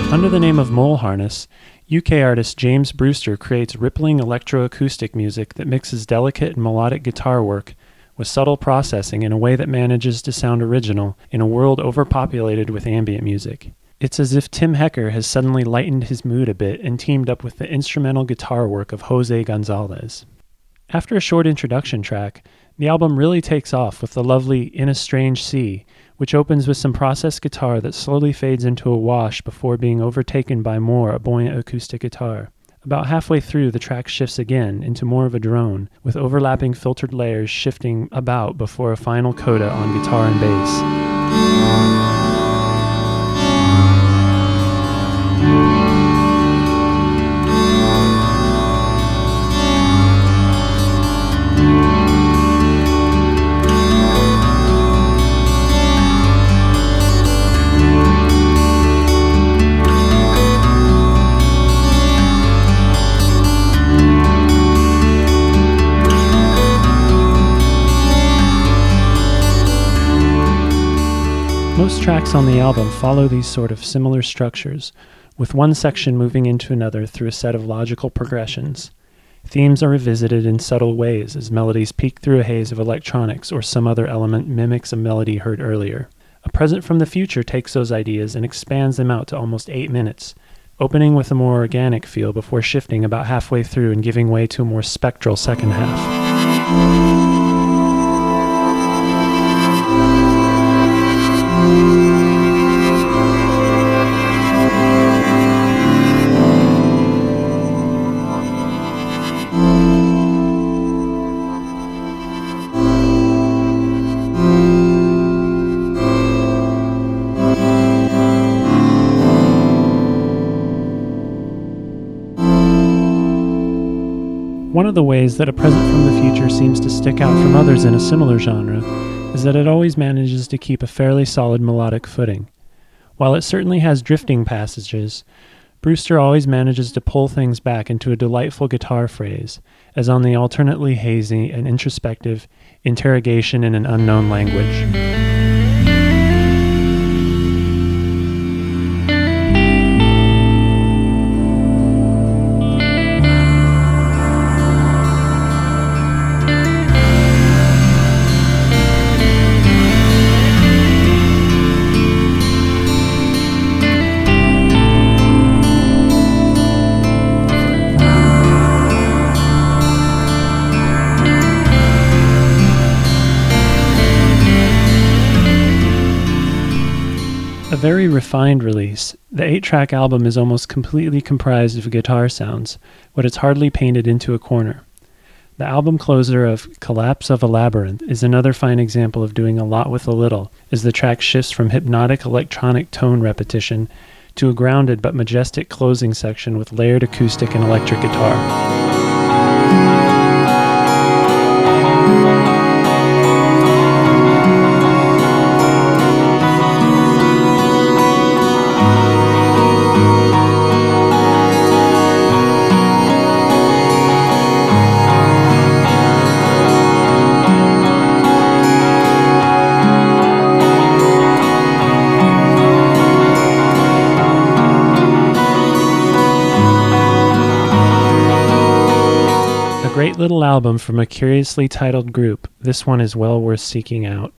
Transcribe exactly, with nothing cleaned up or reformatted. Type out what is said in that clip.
Under the name of Mole Harness, U K artist James Brewster creates rippling electroacoustic music that mixes delicate and melodic guitar work with subtle processing in a way that manages to sound original in a world overpopulated with ambient music. It's as if Tim Hecker has suddenly lightened his mood a bit and teamed up with the instrumental guitar work of Jose Gonzalez. After a short introduction track, the album really takes off with the lovely In a Strange Sea, which opens with some processed guitar that slowly fades into a wash before being overtaken by more a buoyant acoustic guitar. About halfway through, the track shifts again into more of a drone, with overlapping filtered layers shifting about before a final coda on guitar and bass. Most tracks on the album follow these sort of similar structures, with one section moving into another through a set of logical progressions. Themes are revisited in subtle ways as melodies peek through a haze of electronics or some other element mimics a melody heard earlier. A Present from the Future takes those ideas and expands them out to almost eight minutes, opening with a more organic feel before shifting about halfway through and giving way to a more spectral second half. One of the ways that A Present from the Future seems to stick out from others in a similar genre is that it always manages to keep a fairly solid melodic footing. While it certainly has drifting passages, Brewster always manages to pull things back into a delightful guitar phrase, as on the alternately hazy and introspective Interrogation in an Unknown Language. A very refined release, the eight-track album is almost completely comprised of guitar sounds, but it's hardly painted into a corner. The album closer of Collapse of a Labyrinth is another fine example of doing a lot with a little, as the track shifts from hypnotic electronic tone repetition to a grounded but majestic closing section with layered acoustic and electric guitar. Great little album from a curiously titled group. This one is well worth seeking out.